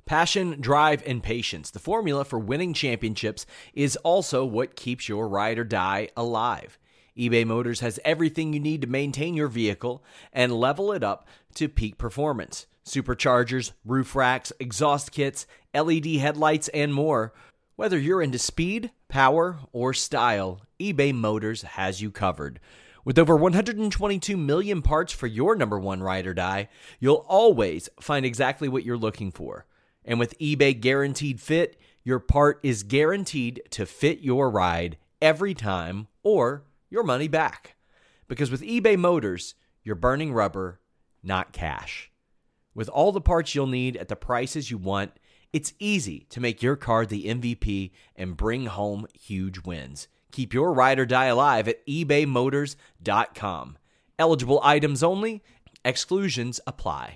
Passion, drive, and patience. The formula for winning championships is also what keeps your ride or die alive. eBay Motors has everything you need to maintain your vehicle and level it up to peak performance. Superchargers, roof racks, exhaust kits, LED headlights, and more. Whether you're into speed, power, or style, eBay Motors has you covered. With over 122 million parts for your number one ride or die, you'll always find exactly what you're looking for. And with eBay Guaranteed Fit, your part is guaranteed to fit your ride every time or your money back. Because with eBay Motors, you're burning rubber, not cash. With all the parts you'll need at the prices you want, it's easy to make your car the MVP and bring home huge wins. Keep your ride or die alive at ebaymotors.com. Eligible items only. Exclusions apply.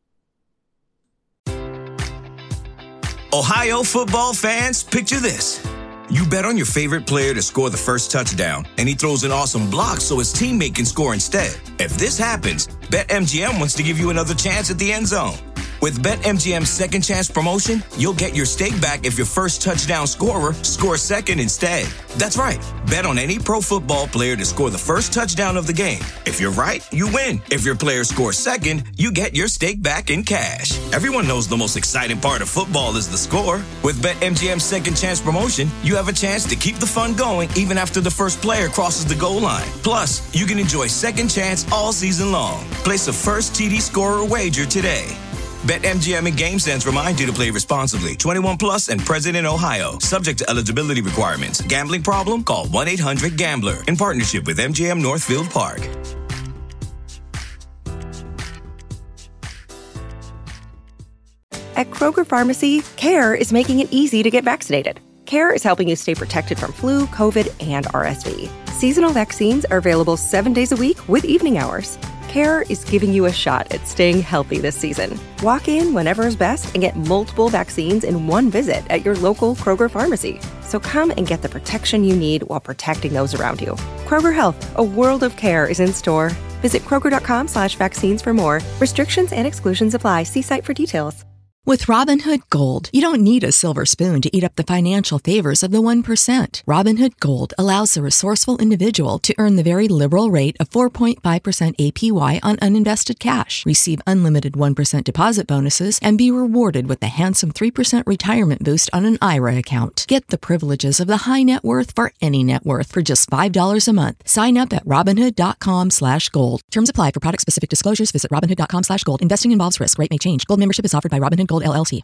Ohio football fans, picture this. You bet on your favorite player to score the first touchdown, and he throws an awesome block so his teammate can score instead. If this happens, BetMGM wants to give you another chance at the end zone. With BetMGM's second chance promotion, you'll get your stake back if your first touchdown scorer scores second instead. That's right. Bet on any pro football player to score the first touchdown of the game. If you're right, you win. If your player scores second, you get your stake back in cash. Everyone knows the most exciting part of football is the score. With BetMGM's second chance promotion, you have a chance to keep the fun going even after the first player crosses the goal line. Plus, you can enjoy second chance all season long. Place a first TD scorer wager today. BetMGM and GameSense remind you to play responsibly. 21 plus and present in Ohio. Subject to eligibility requirements. Gambling problem? Call 1-800-GAMBLER. In partnership with MGM Northfield Park. At Kroger Pharmacy, CARE is making it easy to get vaccinated. CARE is helping you stay protected from flu, COVID, and RSV. Seasonal vaccines are available 7 days a week with evening hours. CARE is giving you a shot at staying healthy this season. Walk in whenever is best and get multiple vaccines in one visit at your local Kroger pharmacy. So come and get the protection you need while protecting those around you. Kroger Health, a world of care is in store. Visit Kroger.com/vaccines for more. Restrictions and exclusions apply. See site for details. With Robinhood Gold, you don't need a silver spoon to eat up the financial favors of the 1%. Robinhood Gold allows the resourceful individual to earn the very liberal rate of 4.5% APY on uninvested cash, receive unlimited 1% deposit bonuses, and be rewarded with the handsome 3% retirement boost on an IRA account. Get the privileges of the high net worth for any net worth for just $5 a month. Sign up at Robinhood.com/gold. Terms apply. For product-specific disclosures, visit Robinhood.com/gold. Investing involves risk. Rate may change. Gold membership is offered by Robinhood Gold LLC.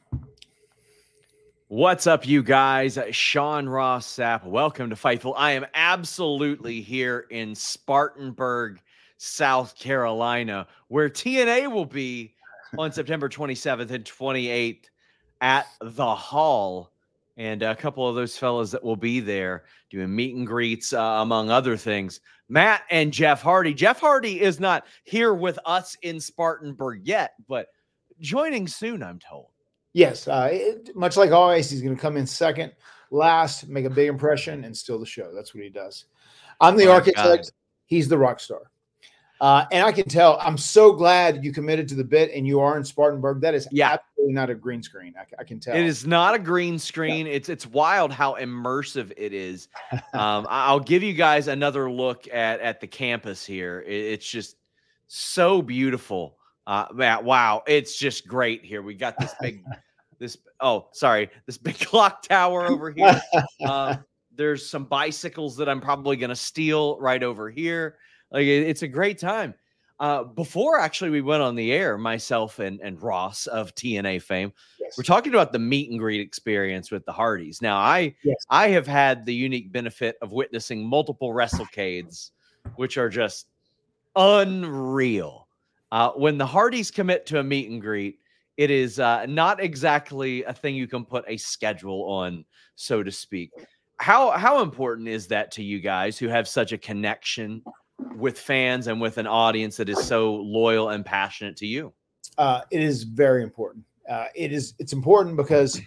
What's up, you guys? Sean Ross Sapp. Welcome to Fightful. I am absolutely here in Spartanburg, South Carolina, where TNA will be on September 27th and 28th at the Hall. And a couple of those fellas that will be there doing meet and greets, among other things. Matt and Jeff Hardy. Jeff Hardy is not here with us in Spartanburg yet, but joining soon, I'm told. Yes, much like always, he's going to come in second, last, make a big impression, and steal the show. That's what he does. I'm the architect. He's the rock star. And I can tell, I'm so glad you committed to the bit and you are in Spartanburg. That is absolutely not a green screen. I can tell. It is not a green screen. Yeah. It's wild how immersive it is. I'll give you guys another look at the campus here. It's just so beautiful. Matt, wow, it's just great here. We got this big, this big clock tower over here. There's some bicycles that I'm probably going to steal right over here. Like, it's a great time. Before actually we went on the air, myself and Ross of TNA fame, we're talking about the meet and greet experience with the Hardys. Now, I have had the unique benefit of witnessing multiple WrestleCades, which are just unreal. When the Hardys commit to a meet and greet, it is not exactly a thing you can put a schedule on, so to speak. How important is that to you guys who have such a connection with fans and with an audience that is so loyal and passionate to you? It is very important. It's important because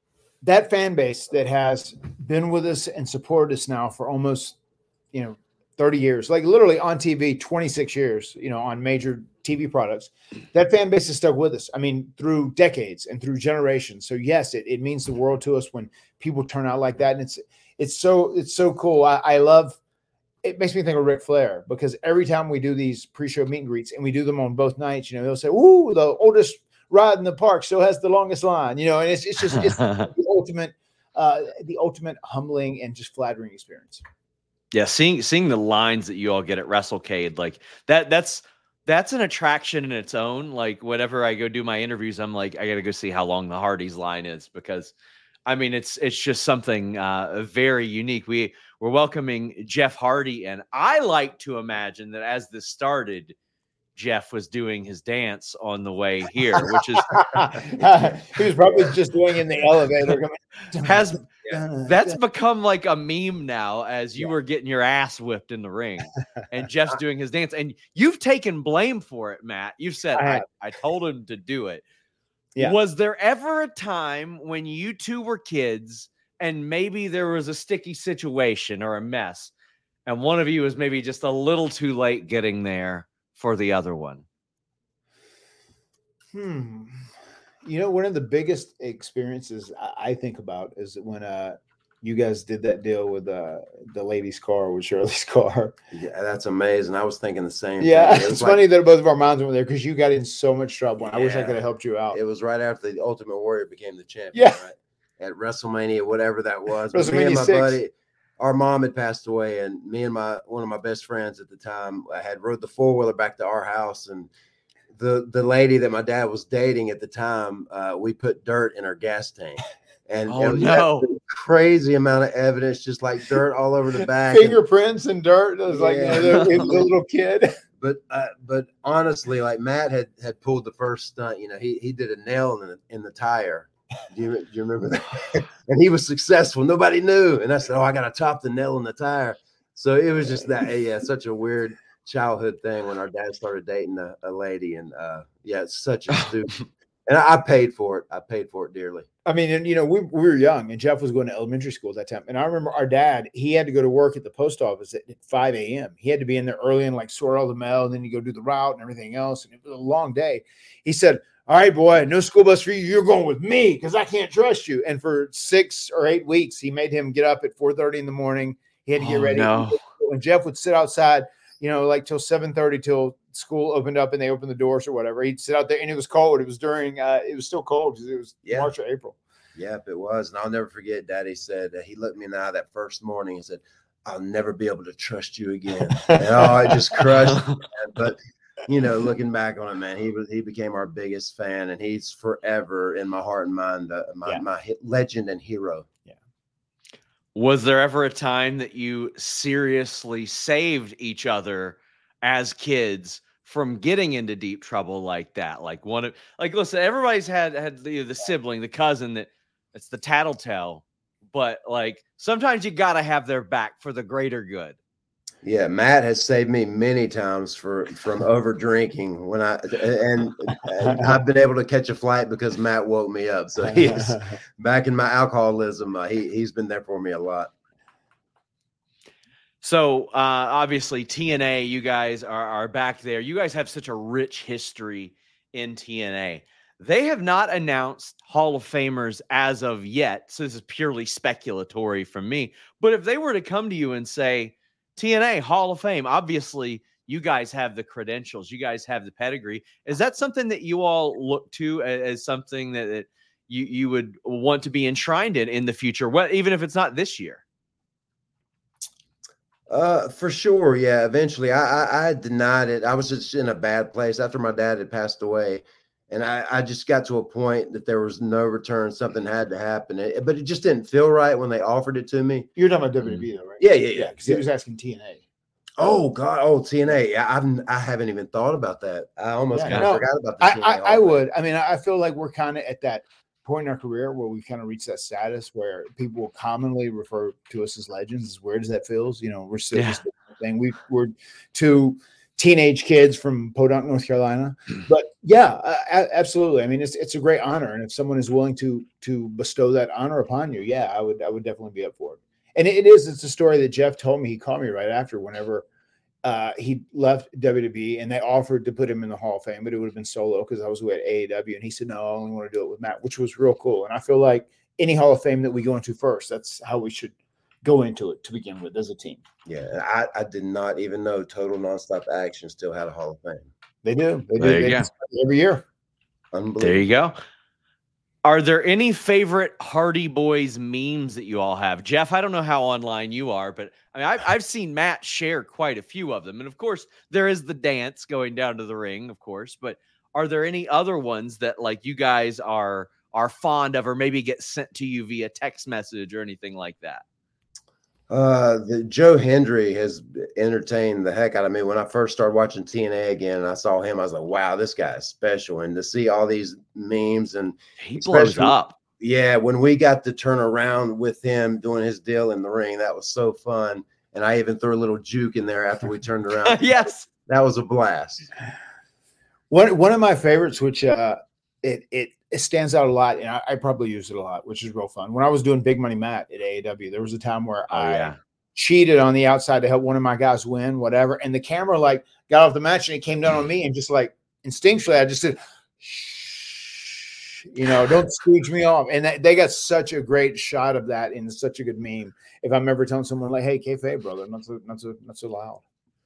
that fan base that has been with us and supported us now for almost, 30 years, like literally on TV, 26 years, on major TV products. That fan base has stuck with us. I mean, through decades and through generations. So yes, it means the world to us when people turn out like that. And it's so cool. I love, it makes me think of Ric Flair, because every time we do these pre-show meet and greets, and we do them on both nights, he'll say, "Ooh, the oldest ride in the park still has the longest line," and it's just the ultimate humbling and just flattering experience. Yeah, seeing the lines that you all get at WrestleCade, like that's an attraction in its own. Like whenever I go do my interviews, I'm like, I got to go see how long the Hardys line is, because I mean, it's just something very unique. We're welcoming Jeff Hardy, and I like to imagine that as this started, Jeff was doing his dance on the way here, which is he was probably just doing it in the elevator. That's become like a meme now, as you were getting your ass whipped in the ring and Jeff's doing his dance, and you've taken blame for it, Matt. You've said, I told him to do it. Yeah. Was there ever a time when you two were kids and maybe there was a sticky situation or a mess, and one of you was maybe just a little too late getting there for the other one? One of the biggest experiences I think about is when you guys did that deal with the ladies' car, with Shirley's car. Yeah, that's amazing. I was thinking the same thing. It's funny that both of our minds went there, because you got in so much trouble. And I wish I could have helped you out. It was right after the Ultimate Warrior became the champion. Yeah. Right? At WrestleMania, whatever that was. WrestleMania me and my 6. buddy, our mom had passed away, and me and one of my best friends at the time, I had rode the 4-wheeler back to our house, and the lady that my dad was dating at the time, we put dirt in her gas tank. And it was crazy amount of evidence, just like dirt all over the back, fingerprints and dirt. It was like the little kid. But honestly, like Matt had pulled the first stunt. He did a nail in the tire. Do you remember that? And he was successful. Nobody knew. And I said, I got to top the nail in the tire. So it was just that. Such a weird childhood thing when our dad started dating a lady, and it's such a stupid. And I paid for it. I paid for it dearly. I mean, and we were young, and Jeff was going to elementary school at that time. And I remember our dad, he had to go to work at the post office at 5 a.m. He had to be in there early and like sort all the mail, and then you go do the route and everything else. And it was a long day. He said, "All right, boy, no school bus for you. You're going with me, because I can't trust you." And for 6 or 8 weeks, he made him get up at 4:30 in the morning. He had to get ready. No. And Jeff would sit outside, like till 7:30, till school opened up and they opened the doors or whatever. He'd sit out there, and it was cold. It was it was still cold, because it was March or April. Yep, it was. And I'll never forget, Daddy said, he looked me in the eye that first morning and said, "I'll never be able to trust you again." And it just crushed me, man. But looking back on it, man, he became our biggest fan, and he's forever in my heart and mind, my legend and hero. Yeah. Was there ever a time that you seriously saved each other as kids from getting into deep trouble like that? Listen, everybody's had the sibling, the cousin that's the tattletale, but like sometimes you got to have their back for the greater good. Yeah, Matt has saved me many times from over drinking and I've been able to catch a flight because Matt woke me up. So he's back in my alcoholism. He's been there for me a lot. So obviously TNA, you guys are back there. You guys have such a rich history in TNA. They have not announced Hall of Famers as of yet. So this is purely speculatory from me. But if they were to come to you and say, TNA Hall of Fame, obviously you guys have the credentials, you guys have the pedigree. Is that something that you all look to as something that you would want to be enshrined in the future? Well, even if it's not this year? For sure. Yeah. Eventually I denied it. I was just in a bad place after my dad had passed away. And I just got to a point that there was no return. Something had to happen. But it just didn't feel right when they offered it to me. You're talking about WWE, though, right? Yeah. Because he was asking TNA. Oh, God. Oh, TNA. I haven't even thought about that. I almost kind of forgot about the TNA. I would. I mean, I feel like we're kind of at that point in our career where we've kind of reached that status where people will commonly refer to us as legends. As weird as that feels, we're still just thing. We're two teenage kids from Podunk, North Carolina. But yeah, absolutely. I mean, it's a great honor, and if someone is willing to bestow that honor upon you, I would definitely be up for it. And it's a story that Jeff told me. He called me right after whenever he left WWE and they offered to put him in the Hall of Fame, but it would have been solo because I was with AEW. And he said, no, I only want to do it with Matt, which was real cool. And I feel like any Hall of Fame that we go into first, that's how we should go into it to begin with as a team. Yeah, I did not even know Total Nonstop Action still had a Hall of Fame. They do. There you go. Every year. Unbelievable. There you go. Are there any favorite Hardy Boys memes that you all have? Jeff, I don't know how online you are, but I mean, I've seen Matt share quite a few of them. And of course, there is the dance going down to the ring, of course. But are there any other ones that like you guys are fond of or maybe get sent to you via text message or anything like that? The Joe Hendry has entertained the heck out of me. When I first started watching TNA again, and I saw him, I was like, wow, this guy is special. And to see all these memes and he blows up. Yeah, when we got to turn around with him doing his deal in the ring, that was so fun. And I even threw a little juke in there after we turned around. Yes. That was a blast. One of my favorites, which it stands out a lot, and I probably use it a lot, which is real fun. When I was doing Big Money Matt at AEW, there was a time where I cheated on the outside to help one of my guys win, whatever. And the camera like got off the match and it came down on me and just like instinctually, I just said, shh, don't squeege me off. And they got such a great shot of that and such a good meme. If I'm ever telling someone like, hey, kayfabe, brother, not so loud.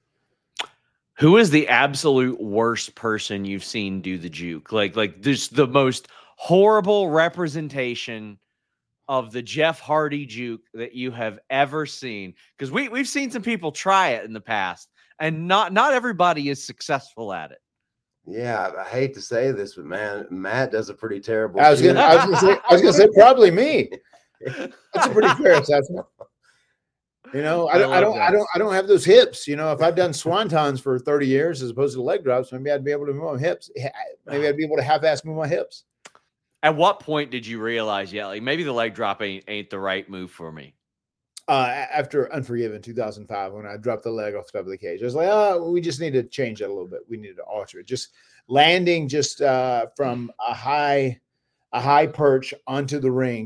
Who is the absolute worst person you've seen do the juke? Like this, the most horrible representation of the Jeff Hardy juke that you have ever seen? Because we've seen some people try it in the past, and not everybody is successful at it. Yeah, I hate to say this, but man, Matt does a pretty terrible. I was gonna say probably me. That's a pretty fair assessment. I don't have those hips. If I've done swantons for 30 years as opposed to leg drops, maybe I'd be able to move my hips. Maybe I'd be able to half-ass move my hips. At what point did you realize, like maybe the leg drop ain't the right move for me? After Unforgiven 2005, when I dropped the leg off the top of the cage, I was like, we just need to change that a little bit. We need to alter it. Just landing from a high perch onto the ring,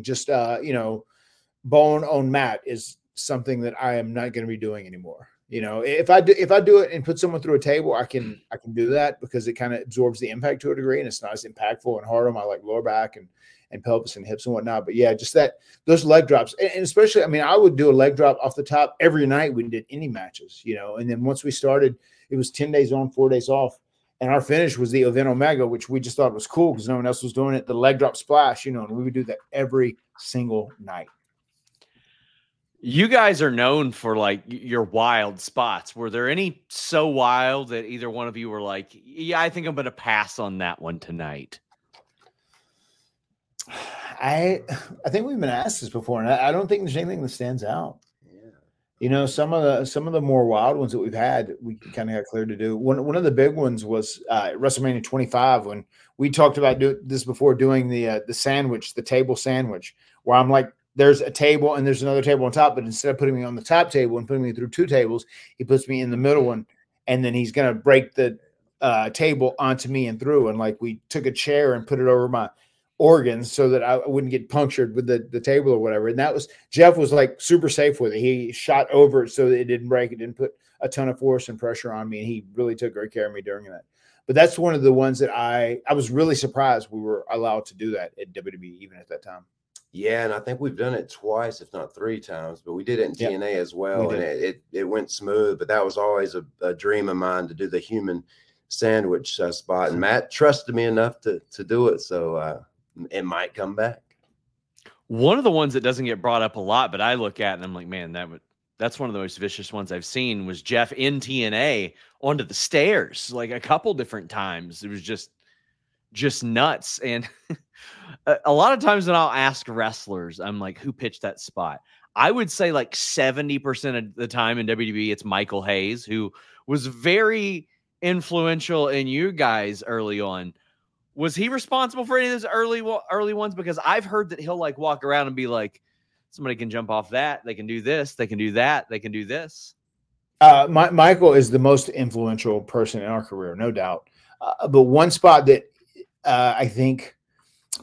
bone on mat is something that I am not going to be doing anymore. If I do it and put someone through a table, I can do that because it kind of absorbs the impact to a degree and it's not as impactful and hard on my lower back and pelvis and hips and whatnot. But yeah, just those leg drops. And especially, I would do a leg drop off the top every night we did any matches, and then once we started, it was 10 days on, 4 days off. And our finish was the Event Omega, which we just thought was cool because no one else was doing it. The leg drop splash, and we would do that every single night. You guys are known for like your wild spots. Were there any so wild that either one of you were like, yeah, I think I'm going to pass on that one tonight? I think we've been asked this before, and I don't think there's anything that stands out. Yeah. Some of the more wild ones that we've had, we kind of got cleared to do. One of the big ones was WrestleMania 25 when we talked about this before, doing the sandwich, the table sandwich, where I'm like, there's a table and there's another table on top, but instead of putting me on the top table and putting me through two tables, he puts me in the middle one, and then he's going to break the table onto me and through. And like we took a chair and put it over my organs so that I wouldn't get punctured with the table or whatever. And Jeff was like super safe with it. He shot over it so that it didn't break. It didn't put a ton of force and pressure on me. And he really took great care of me during that. But that's one of the ones that I was really surprised we were allowed to do that at WWE even at that time. Yeah, and I think we've done it twice, if not three times, but we did it in TNA as well, and it went smooth. But that was always a dream of mine to do the human sandwich spot, and Matt trusted me enough to do it, so it might come back. One of the ones that doesn't get brought up a lot, but I look at and I'm like, man, that's one of the most vicious ones I've seen, was Jeff in TNA onto the stairs like a couple different times. It was just nuts. And a lot of times when I'll ask wrestlers, I'm like, who pitched that spot? I would say like 70% of the time in WWE, it's Michael Hayes, who was very influential in you guys early on. Was he responsible for any of those early ones? Because I've heard that he'll like walk around and be like, somebody can jump off that. They can do this. They can do that. They can do this. Michael is the most influential person in our career, no doubt. But one spot that I think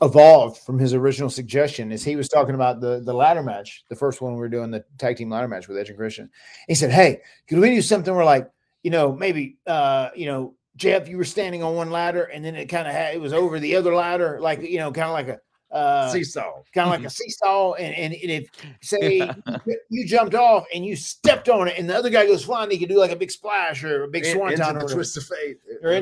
evolved from his original suggestion is he was talking about the ladder match, the first one we were doing, the tag team ladder match with Edge and Christian. He said, hey, could we do something where like, maybe, Jeff, you were standing on one ladder and then it was over the other ladder, like, kind of like a seesaw, and if say you jumped off and you stepped on it and the other guy goes flying, he could do like a big splash or a big swanton into the twist of fate,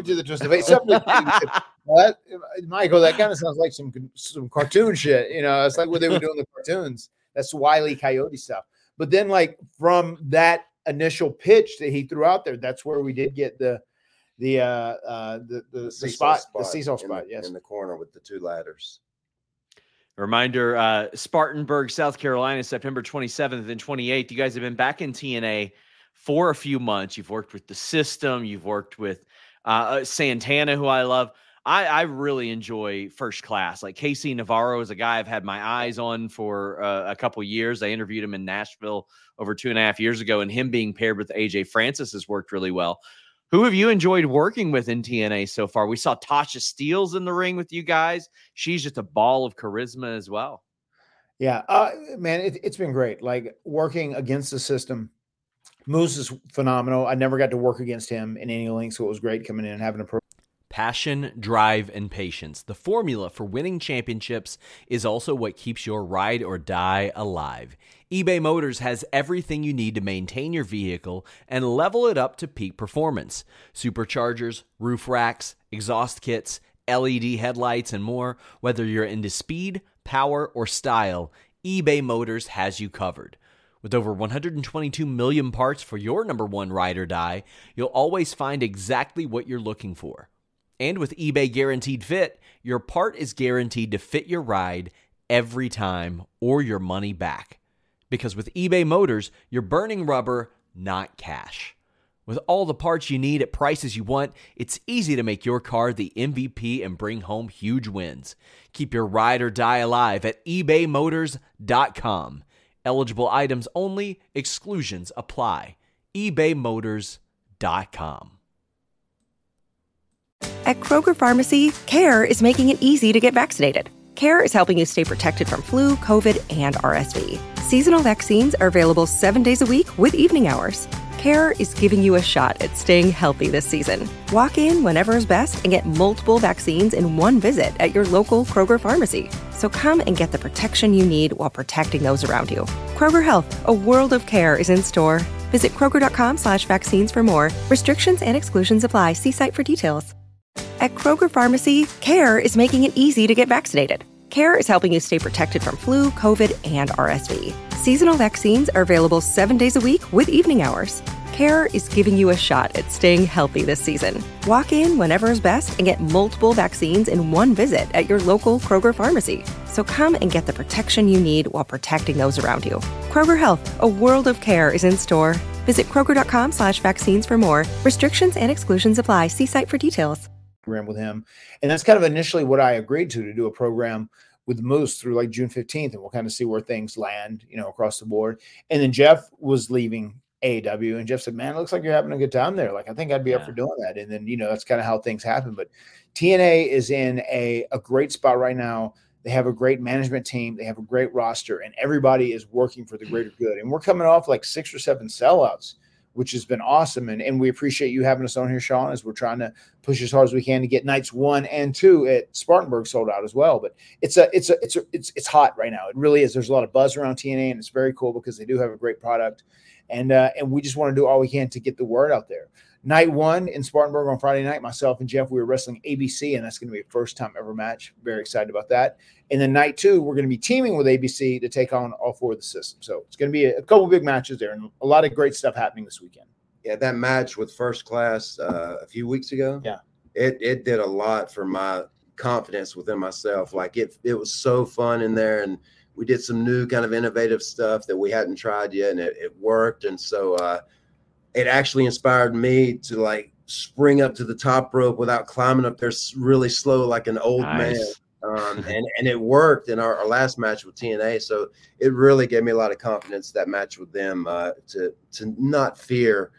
What, Michael? That kind of sounds like some cartoon shit. It's like what they were doing in the cartoons. That's Wile E. Coyote stuff. But then, like from that initial pitch that he threw out there, that's where we did get the seesaw spot. Yes, in the corner with the two ladders. Reminder, Spartanburg, South Carolina, September 27th and 28th. You guys have been back in TNA for a few months. You've worked with the system. You've worked with Santana, who I love. I really enjoy First Class. Like Casey Navarro is a guy I've had my eyes on for a couple years. I interviewed him in Nashville over 2.5 years ago, and him being paired with AJ Francis has worked really well. Who have you enjoyed working with in TNA so far? We saw Tasha Steelz in the ring with you guys. She's just a ball of charisma as well. Yeah, man, it's been great. Like working against the system. Moose is phenomenal. I never got to work against him in any link, so it was great coming in and having a Passion, drive, and patience. The formula for winning championships is also what keeps your ride or die alive. eBay Motors has everything you need to maintain your vehicle and level it up to peak performance. Superchargers, roof racks, exhaust kits, LED headlights, and more. Whether you're into speed, power, or style, eBay Motors has you covered. With over 122 million parts for your number one ride or die, you'll always find exactly what you're looking for. And with eBay Guaranteed Fit, your part is guaranteed to fit your ride every time or your money back. Because with eBay Motors, you're burning rubber, not cash. With all the parts you need at prices you want, it's easy to make your car the MVP and bring home huge wins. Keep your ride or die alive at ebaymotors.com. Eligible items only, exclusions apply. ebaymotors.com. At Kroger Pharmacy, CARE is making it easy to get vaccinated. CARE is helping you stay protected from flu, COVID, and RSV. Seasonal vaccines are available 7 days a week with evening hours. CARE is giving you a shot at staying healthy this season. Walk in whenever is best and get multiple vaccines in one visit at your local Kroger Pharmacy. So come and get the protection you need while protecting those around you. Kroger Health, a world of care is in store. Visit Kroger.com/vaccines for more. Restrictions and exclusions apply. See site for details. At Kroger Pharmacy, CARE is making it easy to get vaccinated. CARE is helping you stay protected from flu, COVID, and RSV. Seasonal vaccines are available 7 days a week with evening hours. CARE is giving you a shot at staying healthy this season. Walk in whenever is best and get multiple vaccines in one visit at your local Kroger Pharmacy. So come and get the protection you need while protecting those around you. Kroger Health, a world of care is in store. Visit Kroger.com/vaccines for more. Restrictions and exclusions apply. See site for details. With him, and that's kind of initially what I agreed to do a program with Moose through like June 15th, and we'll kind of see where things land, across the board. And then Jeff was leaving AEW, and Jeff said, "Man, it looks like you're having a good time there. Like, I think I'd be up for doing that." And then that's kind of how things happen. But TNA is in a great spot right now. They have a great management team. They have a great roster, and everybody is working for the greater good. And we're coming off like 6 or 7 sellouts, which has been awesome. And we appreciate you having us on here, Sean, as we're trying to push as hard as we can to get nights 1 and 2 at Spartanburg sold out as well. But it's hot right now. It really is. There's a lot of buzz around TNA, and it's very cool because they do have a great product. And we just want to do all we can to get the word out there. Night 1 in Spartanburg on Friday night, myself and Jeff, we were wrestling ABC, and that's going to be a first time ever match. Very excited about that. And then night 2, we're going to be teaming with ABC to take on all 4 of the systems. So it's going to be a couple big matches there, and a lot of great stuff happening this weekend. Yeah, that match with First Class a few weeks ago. Yeah, it did a lot for my confidence within myself. Like it was so fun in there, and we did some new kind of innovative stuff that we hadn't tried yet, and it worked. And so it actually inspired me to like spring up to the top rope without climbing up there really slow like an old man. And it worked in our last match with TNA. So it really gave me a lot of confidence, that match with them, to not fear,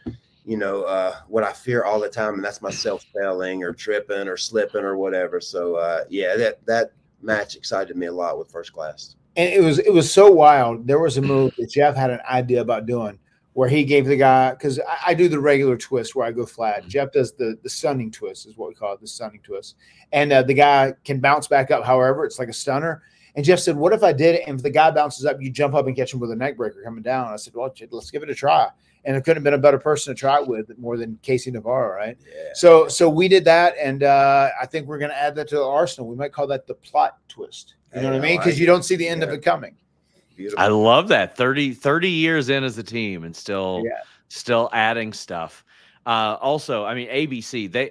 what I fear all the time. And that's myself failing or tripping or slipping or whatever. So that match excited me a lot with First Class. And it was so wild. There was a move that Jeff had an idea about doing where he gave the guy, because I do the regular twist where I go flat. Jeff does the stunning twist, is what we call it, the stunning twist. And the guy can bounce back up. However, it's like a stunner. And Jeff said, what if I did it? And if the guy bounces up, you jump up and catch him with a neck breaker coming down. I said, well, let's give it a try. And it couldn't have been a better person to try it with more than Casey Navarro, right? Yeah. So we did that, and I think we're going to add that to the arsenal. We might call that the plot twist. You know what I mean? Because you don't see the end of it coming. Beautiful. I love that. 30 years in as a team and still adding stuff. Also, I mean, ABC,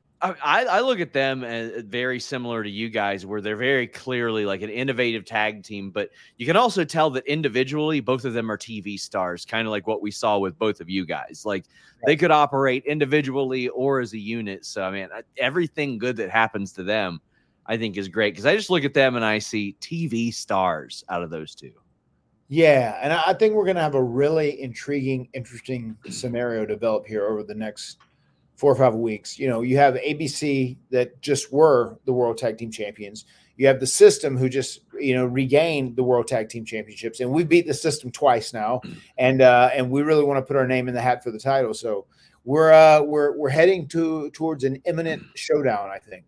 I look at them as very similar to you guys, where they're very clearly like an innovative tag team, but you can also tell that individually, both of them are TV stars, kind of like what we saw with both of you guys. Like they could operate individually or as a unit. So, I mean, everything good that happens to them, I think is great, because I just look at them and I see TV stars out of those two. Yeah, and I think we're going to have a really intriguing, interesting scenario develop here over the next 4 or 5 weeks. You know, you have ABC that just were the World Tag Team Champions. You have the System who just, regained the World Tag Team Championships, and we beat the System twice now, and we really want to put our name in the hat for the title. So we're heading towards an imminent showdown, I think.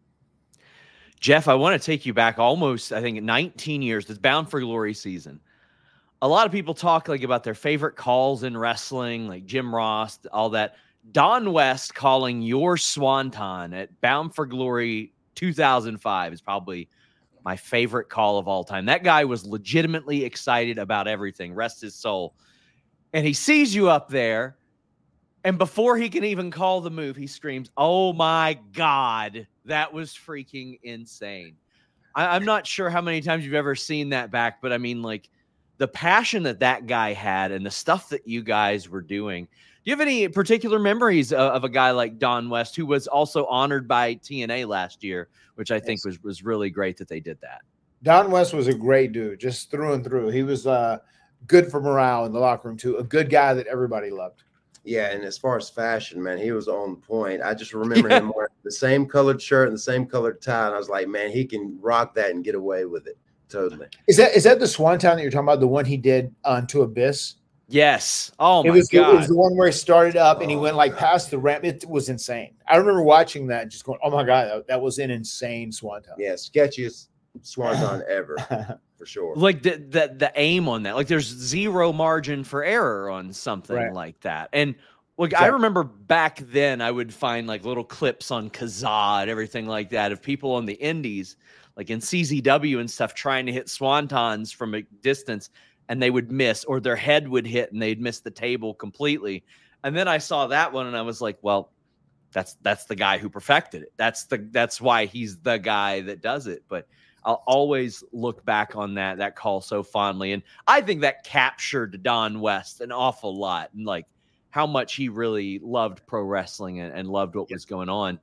Jeff, I want to take you back almost, I think, 19 years. This Bound for Glory season. A lot of people talk like about their favorite calls in wrestling, like Jim Ross, all that. Don West calling your Swanton at Bound for Glory 2005 is probably my favorite call of all time. That guy was legitimately excited about everything, rest his soul. And he sees you up there, and before he can even call the move, he screams, "Oh my God, that was freaking insane." I'm not sure how many times you've ever seen that back, but I mean, like, the passion that guy had and the stuff that you guys were doing. Do you have any particular memories of a guy like Don West, who was also honored by TNA last year, which I think was really great that they did that? Don West was a great dude, just through and through. He was good for morale in the locker room, too. A good guy that everybody loved. Yeah, and as far as fashion, man, he was on point. I just remember him wearing the same colored shirt and the same colored tie, and I was like, man, he can rock that and get away with it. Totally. Is that the Swanton that you're talking about, the one he did to Abyss? Yes. Oh, my God. It was the one where he started up and he went like past the ramp. It was insane. I remember watching that and just going, oh, my God, that was an insane Swanton. Yeah, sketchiest Swanton ever, for sure. Like the aim on that. Like there's zero margin for error on something like that. And look, I remember back then I would find like little clips on Kazaa and everything like that of people on the indies, like in CZW and stuff, trying to hit swantons from a distance, and they would miss, or their head would hit and they'd miss the table completely. And then I saw that one and I was like, well, that's the guy who perfected it. That's why he's the guy that does it. But I'll always look back on that call so fondly. And I think that captured Don West an awful lot, and like how much he really loved pro wrestling and loved what was going on.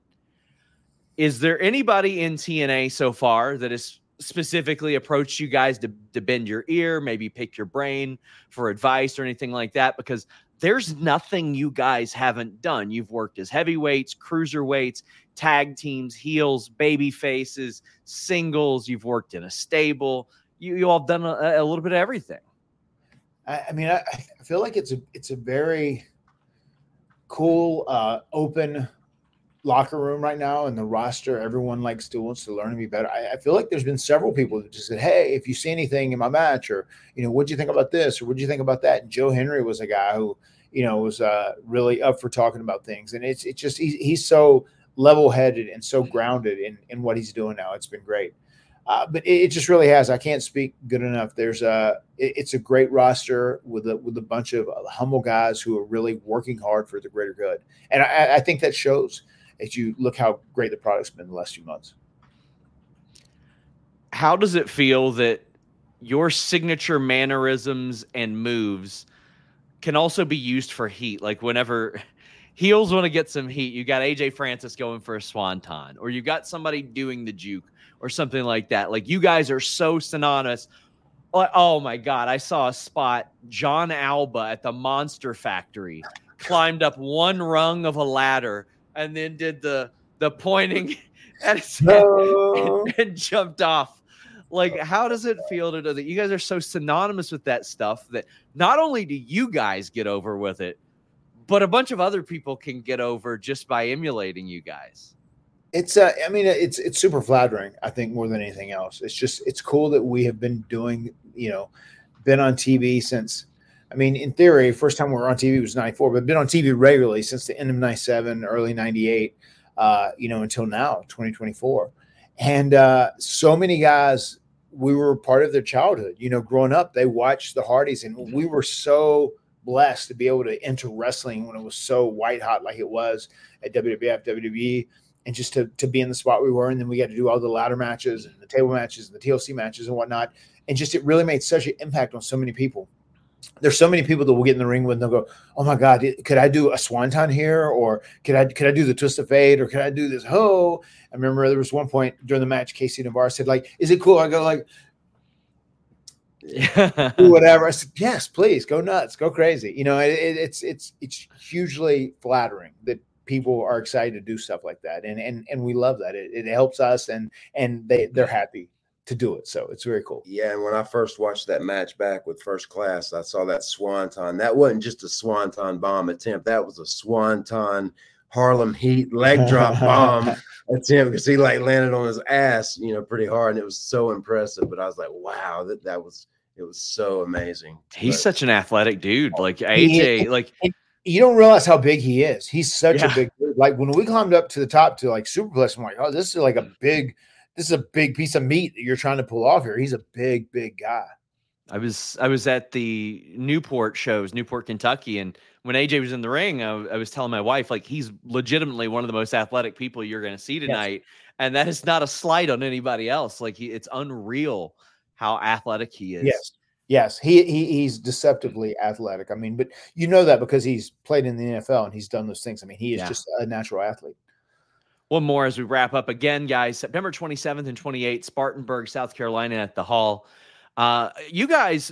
Is there anybody in TNA so far that has specifically approached you guys to bend your ear, maybe pick your brain for advice or anything like that? Because there's nothing you guys haven't done. You've worked as heavyweights, cruiserweights, tag teams, heels, baby faces, singles. You've worked in a stable. You all have done a little bit of everything. I mean, I feel like it's a very cool, open locker room right now, and the roster, everyone wants to learn and be better. I feel like there's been several people that just said, hey, if you see anything in my match, or, what'd you think about this? Or what'd you think about that? And Joe Henry was a guy who, was really up for talking about things. And it's just, he's so level-headed and so grounded in what he's doing now. It's been great. But it just really has. I can't speak good enough. It's a great roster with a bunch of humble guys who are really working hard for the greater good. And I think that shows as you look how great the product's been the last few months. How does it feel that your signature mannerisms and moves can also be used for heat? Like whenever heels want to get some heat, you got AJ Francis going for a swanton, or you got somebody doing the juke or something like that. Like you guys are so synonymous. Oh my God. I saw a spot, John Alba at the Monster Factory climbed up one rung of a ladder and then did the pointing and jumped off. Like, how does it feel to know that you guys are so synonymous with that stuff that not only do you guys get over with it, but a bunch of other people can get over just by emulating you guys? It's it's super flattering, I think, more than anything else. It's cool that we have been doing, been on TV since, in theory, first time we were on TV was 94, but been on TV regularly since the end of 97, early 98, until now, 2024. And so many guys, we were part of their childhood, growing up, they watched the Hardys, and we were so blessed to be able to enter wrestling when it was so white hot like it was at WWF, WWE, and just to be in the spot we were. And then we got to do all the ladder matches and the table matches and the TLC matches and whatnot. And just, it really made such an impact on so many people. There's so many people that will get in the ring with and they'll go, oh my God, could I do a swanton here? Or could I do the twist of fate? Or could I do this? I remember there was one point during the match, Casey Navarro said, like, is it cool? I go like, do whatever. I said, yes, please, go nuts, go crazy. It's hugely flattering that people are excited to do stuff like that. And we love that. It helps us and they're happy to do it. So it's very cool. Yeah. And when I first watched that match back with First Class, I saw that swanton. That wasn't just a swanton bomb attempt. That was a swanton Harlem Heat leg drop bomb attempt, because he landed on his ass, pretty hard. And it was so impressive. But I was like, wow, it was so amazing. He's such an athletic dude. Like AJ, you don't realize how big he is. He's such a big dude. Like when we climbed up to the top to Superplex, I'm like, oh, this is a big piece of meat that you're trying to pull off here. He's a big, big guy. I was at the Newport shows, Newport, Kentucky, and when AJ was in the ring, I was telling my wife, like, he's legitimately one of the most athletic people you're going to see tonight. Yes. And that is not a slight on anybody else. Like, it's unreal how athletic he is. Yes. He's deceptively athletic. But that because he's played in the NFL and he's done those things. He is just a natural athlete. One more as we wrap up again, guys. September 27th and 28th, Spartanburg, South Carolina at the Hall. You guys,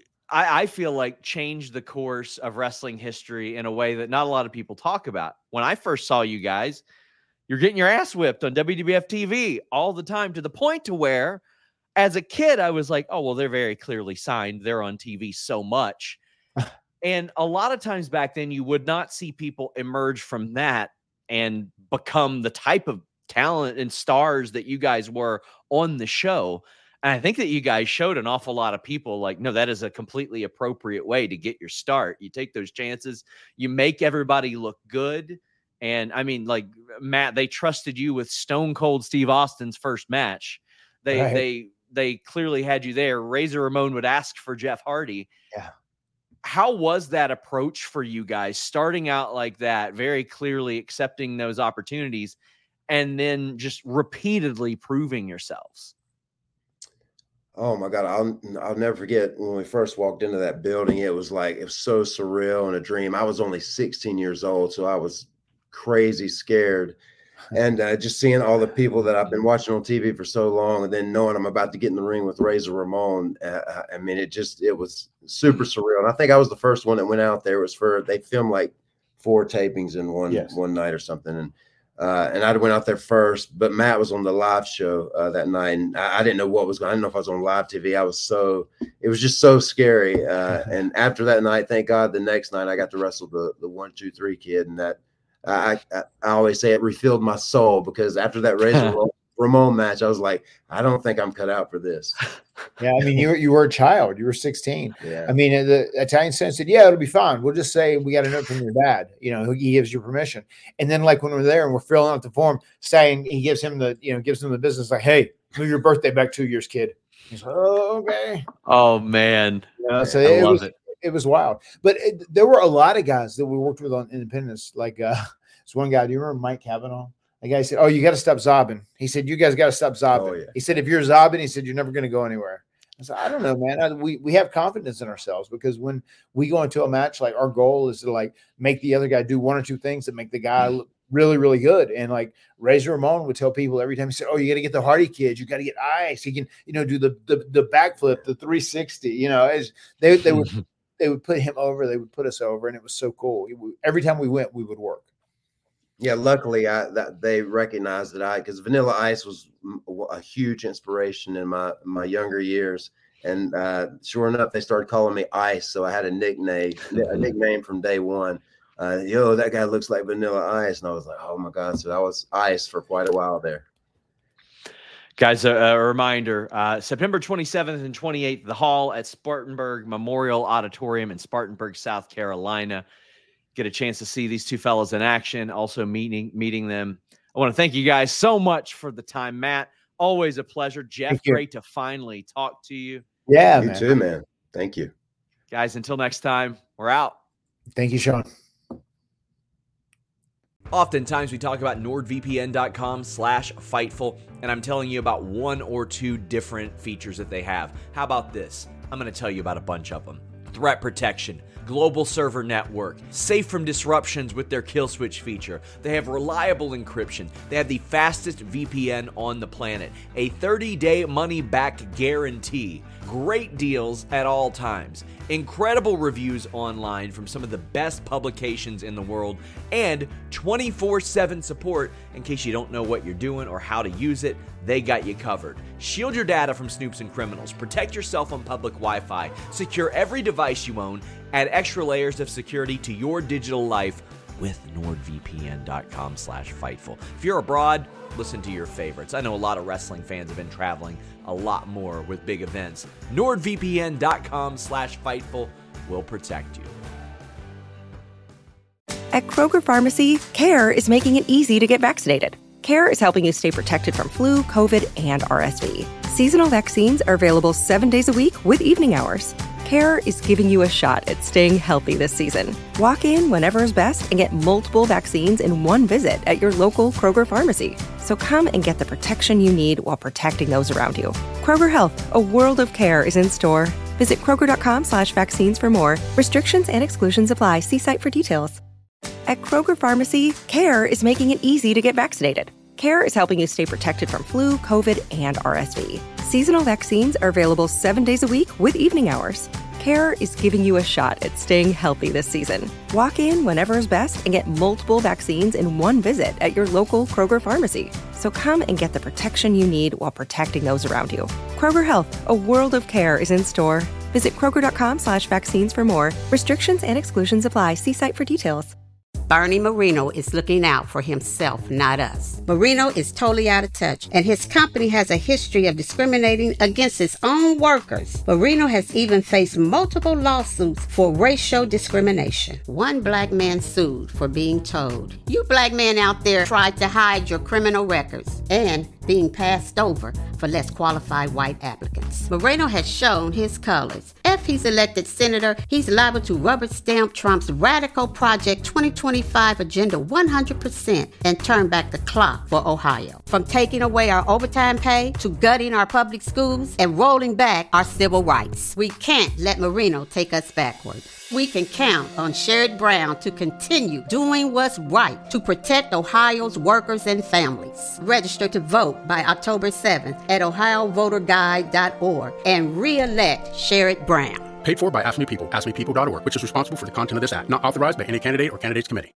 I feel like, changed the course of wrestling history in a way that not a lot of people talk about. When I first saw you guys, you're getting your ass whipped on WWF TV all the time, to the point to where, as a kid, I was like, oh, well, they're very clearly signed. They're on TV so much. And a lot of times back then, you would not see people emerge from that and become the type of talent and stars that you guys were on the show. And I think that you guys showed an awful lot of people, like, no, that is a completely appropriate way to get your start. You take those chances, you make everybody look good. And like Matt, they trusted you with Stone Cold Steve Austin's first match. They clearly had you there. Razor Ramon would ask for Jeff Hardy. Yeah. How was that approach for you guys, starting out like that, very clearly accepting those opportunities, and then just repeatedly proving yourselves? Oh my God. I'll never forget when we first walked into that building. It was so surreal and a dream. I was only 16 years old, so I was crazy scared. And just seeing all the people that I've been watching on TV for so long, and then knowing I'm about to get in the ring with Razor Ramon, it was super surreal. And I think I was the first one that went out there. They filmed 4 tapings in one night or something. And I went out there first, but Matt was on the live show that night, and I didn't know what was going on. I didn't know if I was on live TV. It was just so scary. And after that night, thank God, the next night I got to wrestle the 1, 2, 3 kid, and that I always say it refilled my soul, because after that Razor Ramon match, I was like, I don't think I'm cut out for this. Yeah, you were a child. You were 16. Yeah. The Italian Senator said, yeah, it'll be fine. We'll just say we got a note from your dad. He gives you permission. And then when we're there and we're filling out the form, saying he gives him the business, like, hey, move your birthday back 2 years, kid. He's like, oh, okay. Oh man. So I love it. It was wild. But there were a lot of guys that we worked with on Independence. This one guy, do you remember Mike Cavanaugh? The guy said, oh, you got to stop zobbing. He said, you guys got to stop zobbing. Oh, yeah. He said, if you're zobbing, he said, you're never going to go anywhere. I said, I don't know, man. We have confidence in ourselves, because when we go into a match, our goal is to make the other guy do 1 or 2 things that make the guy look really, really good. And Razor Ramon would tell people every time, he said, oh, you got to get the Hardy kids. You got to get ice. He can, do the backflip, the 360, they would put him over. They would put us over. And it was so cool. Every time we went, we would work. Yeah, luckily that they recognized that because Vanilla Ice was a huge inspiration in my younger years, and sure enough, they started calling me Ice. So I had a nickname from day one. Yo, that guy looks like Vanilla Ice, and I was like, oh my god! So I was Ice for quite a while there. Guys, a reminder, September 27th and 28th, the Hall at Spartanburg Memorial Auditorium in Spartanburg, South Carolina. Get a chance to see these two fellows in action, also meeting them. I want to thank you guys so much for the time, Matt. Always a pleasure. Jeff, great to finally talk to you. Yeah, you too, man. Thank you. Guys, until next time, we're out. Thank you, Sean. Oftentimes we talk about NordVPN.com/Fightful, and I'm telling you about one or two different features that they have. How about this? I'm going to tell you about a bunch of them. Threat protection, global server network, safe from disruptions with their kill switch feature. They have reliable encryption. They have the fastest VPN on the planet, a 30-day money-back guarantee, great deals at all times, incredible reviews online from some of the best publications in the world, and 24/7 support in case you don't know what you're doing or how to use it. They got you covered. Shield your data from snoops and criminals. Protect yourself on public Wi-Fi. Secure every device you own. Add extra layers of security to your digital life with NordVPN.com/Fightful. If you're abroad, listen to your favorites. I know a lot of wrestling fans have been traveling a lot more with big events. NordVPN.com/Fightful will protect you. At Kroger Pharmacy, CARE is making it easy to get vaccinated. CARE is helping you stay protected from flu, COVID, and RSV. Seasonal vaccines are available 7 days a week with evening hours. CARE is giving you a shot at staying healthy this season. Walk in whenever is best and get multiple vaccines in one visit at your local Kroger Pharmacy. So come and get the protection you need while protecting those around you. Kroger Health, a world of care is in store. Visit Kroger.com/vaccines for more. Restrictions and exclusions apply. See site for details. At Kroger Pharmacy, CARE is making it easy to get vaccinated. CARE is helping you stay protected from flu, COVID, and RSV. Seasonal vaccines are available 7 days a week with evening hours. CARE is giving you a shot at staying healthy this season. Walk in whenever is best and get multiple vaccines in one visit at your local Kroger Pharmacy. So come and get the protection you need while protecting those around you. Kroger Health, a world of care is in store. Visit Kroger.com/vaccines for more. Restrictions and exclusions apply. See site for details. Bernie Marino is looking out for himself, not us. Marino is totally out of touch, and his company has a history of discriminating against its own workers. Marino has even faced multiple lawsuits for racial discrimination. One black man sued for being told, "You black men out there tried to hide your criminal records," and being passed over for less qualified white applicants. Moreno has shown his colors. If he's elected senator, he's liable to rubber stamp Trump's radical Project 2025 agenda 100% and turn back the clock for Ohio. From taking away our overtime pay to gutting our public schools and rolling back our civil rights. We can't let Marino take us backward. We can count on Sherrod Brown to continue doing what's right to protect Ohio's workers and families. Register to vote by October 7th at ohiovoterguide.org and re-elect Sherrod Brown. Paid for by AFSCME People, AFSCMEPeople.org, which is responsible for the content of this act. Not authorized by any candidate or candidates committee.